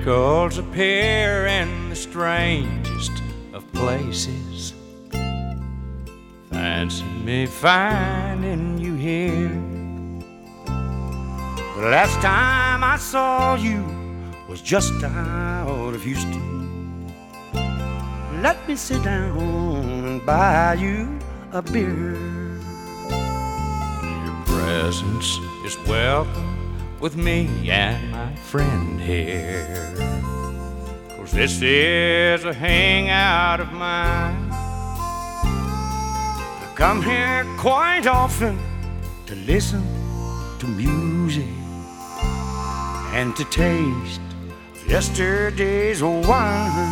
miracles appear in the strangest of places. Fancy me finding you here. The last time I saw you was just out of Houston. Let me sit down and buy you a beer. Your presence is welcome with me and my friend here, 'cause this is a hangout of mine. I come here quite often to listen to music and to taste yesterday's wine.